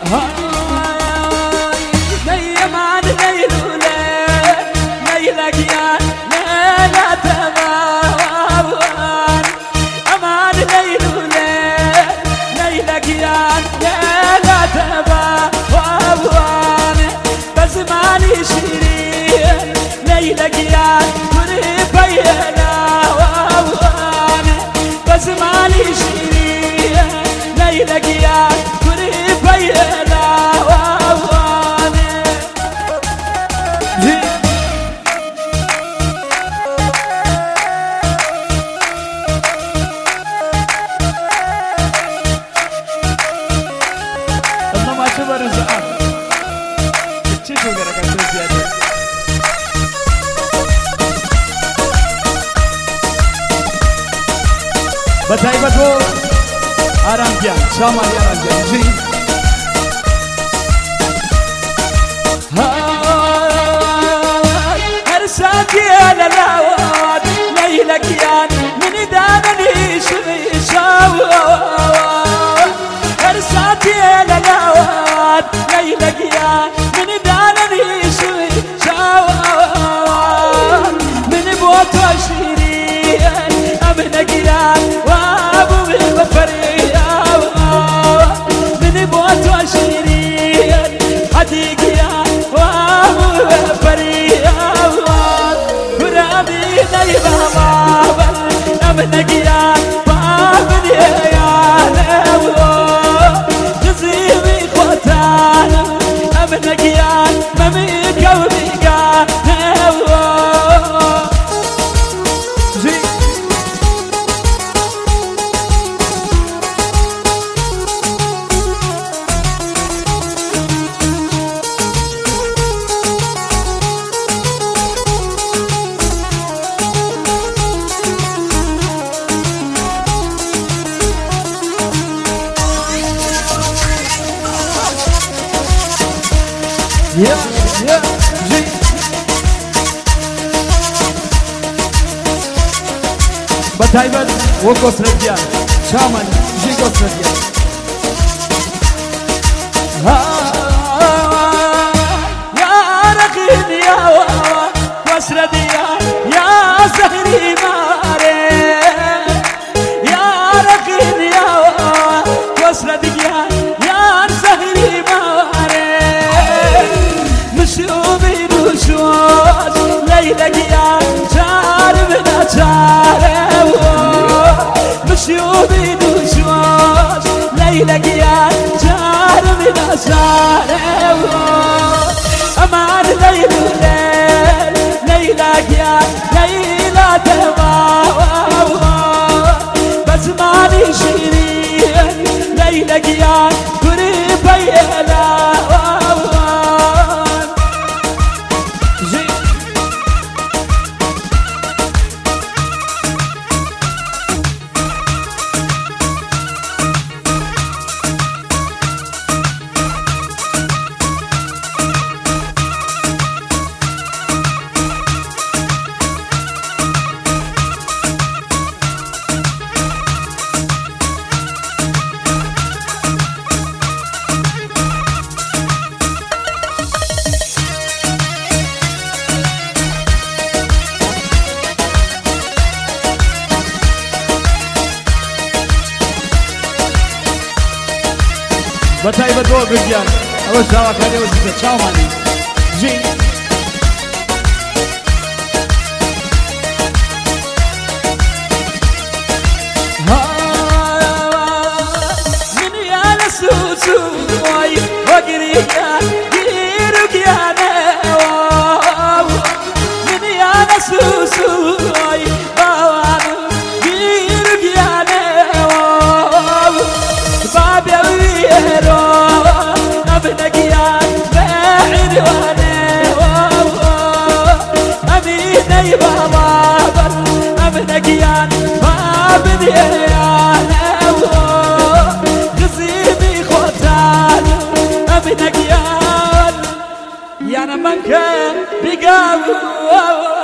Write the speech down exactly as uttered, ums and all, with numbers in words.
نيمان نيلولة نيلك يا نيلة تماوان أمان نيلولة نيلك يا نيلة تماوان بزماني شيرين نيلك يا قريبي ناوان بزماني شيرين نيلك يا قريبي ناوان الله ما شبر الزعام تشيشو غيرك زيادة بداي بدو آرام جان شامل آرام جان جي هرساتي على الهواد ليلك يان من دانني شوي شاوان هرساتي على الهواد ليلك يان من دانني شوي شاوان من بوت وشيرين أبنك يان وابو بالبفريان من بوت وشيرين حديق يان وابو بالبفريان فرامي نيبا بابا أبنك يان وابو بالبفريان نزيبي خوتانا أبنك يان مميك وبيقان يا يا جي بتايبت وكوس رجال شامل جي كوس رجال يا رقين يا كوس رجال يا زهري ماري يا رقين يا كوس رجال يا زهري ماري مشوبي دوشوش ليلك يا جار من أجاره مشوبي دوشوش ليلك يا جار من أجاره أمان ليل وليل ليلك يا ليلة تماوى بزماني شيرين ليلك يا قريبي ناوان جي بتاي بدو بجان أول سوا كذي وزيت شاو ماني جي من يا نسوسو واي وقريكا غيرك يا نواو من يا نسوسو واي باوانو غيرك يا نواو بابي ويرو ابنك يا بعيد وانا امين يا بابا ابنك يا بابي يا قصيبي خوتان ابنك يا يا نمك بقاو